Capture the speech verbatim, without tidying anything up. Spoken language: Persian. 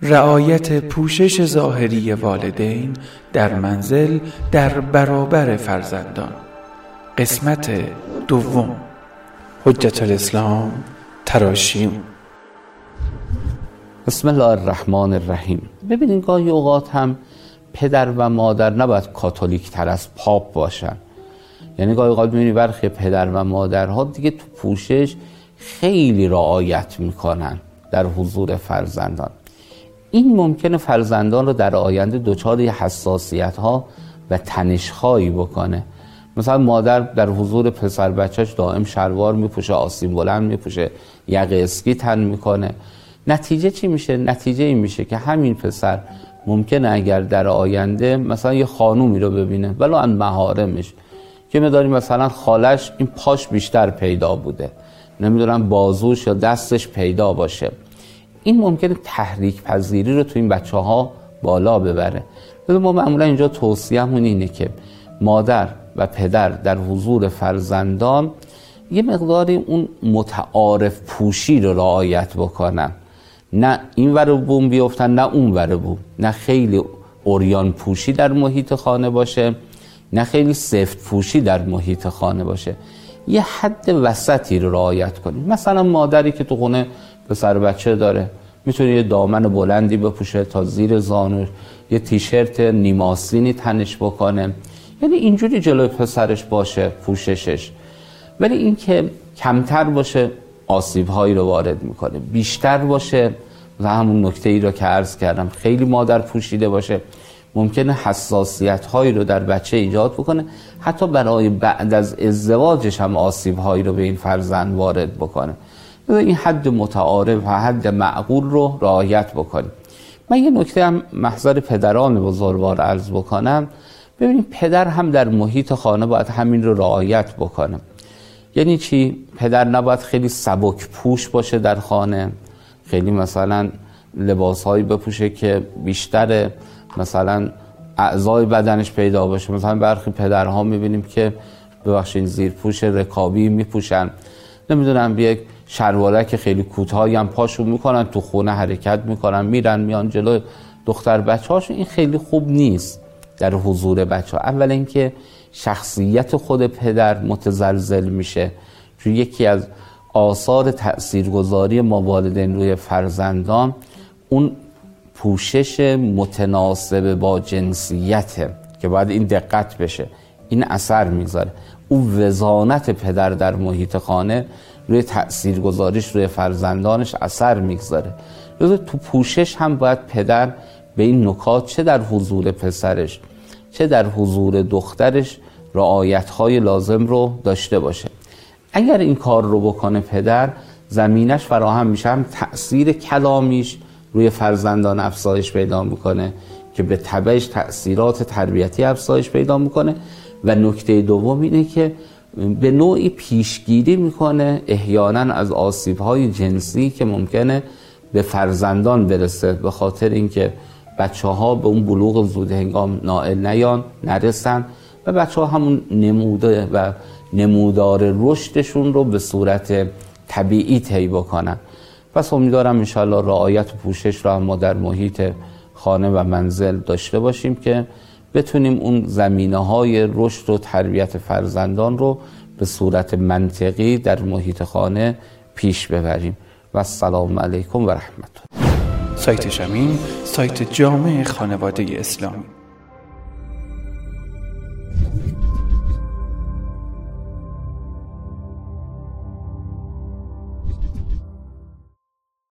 رعایت پوشش ظاهری والدین در منزل در برابر فرزندان. قسمت دوم. حجت الاسلام تراشیون. بسم الله الرحمن الرحیم. ببینید گاهی اوقات هم پدر و مادر نباید کاتولیک تر از پاپ باشن. یعنی گاهی اوقات می‌بینی برخی پدر و مادرها دیگه تو پوشش خیلی رعایت میکنن در حضور فرزندان. این ممکنه فرزندان رو در آینده دچار حساسیت ها و تنش هایی بکنه. مثلا مادر در حضور پسر بچهش دائم شلوار میپوشه، آستین بلند میپوشه، یقه اسکی تن میکنه. نتیجه چی میشه؟ نتیجه این میشه که همین پسر ممکنه اگر در آینده مثلا یه خانومی رو ببینه ولو ان محارمش که می‌داری مثلا خالش این پاش بیشتر پیدا بوده، نمیدونم بازوش یا دستش پیدا باشه، این ممکنه تحریک پذیری رو تو این بچه ها بالا ببره. ما معمولا اینجا توصیه‌مون اینه که مادر و پدر در حضور فرزندان یه مقداری اون متعارف پوشی رو رعایت بکنن، نه این ور بوم بیفتن نه اون ور بوم، نه خیلی عریان پوشی در محیط خانه باشه نه خیلی سفت پوشی در محیط خانه باشه، یه حد وسطی رو رعایت کنیم. مثلا مادری که تو خونه پسر بچه داره میتونه یه دامن بلندی بپوشه تا زیر زانوش، یه تیشرت نیم آستینی تنش بکنه، یعنی اینجوری جلوی پسرش باشه پوششش. ولی این که کمتر باشه آسیب هایی رو وارد میکنه، بیشتر باشه و همون نکته ای رو که عرض کردم خیلی مادر پوشیده باشه ممکنه حساسیت هایی رو در بچه ایجاد بکنه، حتی برای بعد از ازدواجش هم آسیب هایی رو به این فرزند وارد بکنه. این حد متعارف و حد معقول رو رعایت بکنیم. من یه نکته هم محضر پدران بزرگوار عرض بکنم. ببینید پدر هم در محیط خانه باید همین رو رعایت بکنه. یعنی چی؟ پدر نباید خیلی سبک پوش باشه در خانه، خیلی مثلا لباسهایی بپوشه که بیشتر مثلا اعضای بدنش پیدا باشه. مثلا برخی پدرها میبینیم که ببخشید زیر پوش رکابی میپوشن، نمیدونم یک شلوارک خیلی کوتاهی هم پاشون میکنن، تو خونه حرکت میکنن، میرن میان جلو دختر بچه‌هاشون. این خیلی خوب نیست در حضور بچه‌ها. اول اینکه شخصیت خود پدر متزلزل میشه، چون یکی از آثار تاثیرگذاری ما والدین روی فرزندان اون پوشش متناسب با جنسیته که باید این دقت بشه، این اثر میذاره. اون وزانت پدر در محیط خانه روی تاثیرگذاریش روی فرزندانش اثر میگذاره. تو پوشش هم باید پدر به این نکات چه در حضور پسرش چه در حضور دخترش رعایت‌های لازم رو داشته باشه. اگر این کار رو بکنه پدر، زمینش فراهم میشه، هم تأثیر کلامیش روی فرزندان افزایش پیدا میکنه که به تبعش تأثیرات تربیتی افزایش پیدا میکنه، و نکته دوم اینه که به نوعی پیشگیری میکنه احیانا از آسیب‌های جنسی که ممکنه به فرزندان برسه، به خاطر اینکه بچه‌ها به اون بلوغ زود هنگام نائل نیان نرسن و بچه‌ها همون نموده و نمودار رشدشون رو به صورت طبیعی طی بکنن. پس امیدوارم انشالله رعایت و پوشش را ما در محیط خانه و منزل داشته باشیم که بتونیم اون زمینه‌های رشد و تربیت فرزندان رو به صورت منطقی در محیط خانه پیش ببریم. و السلام علیکم و رحمت الله. سایت شمین، سایت جامع خانواده اسلامی.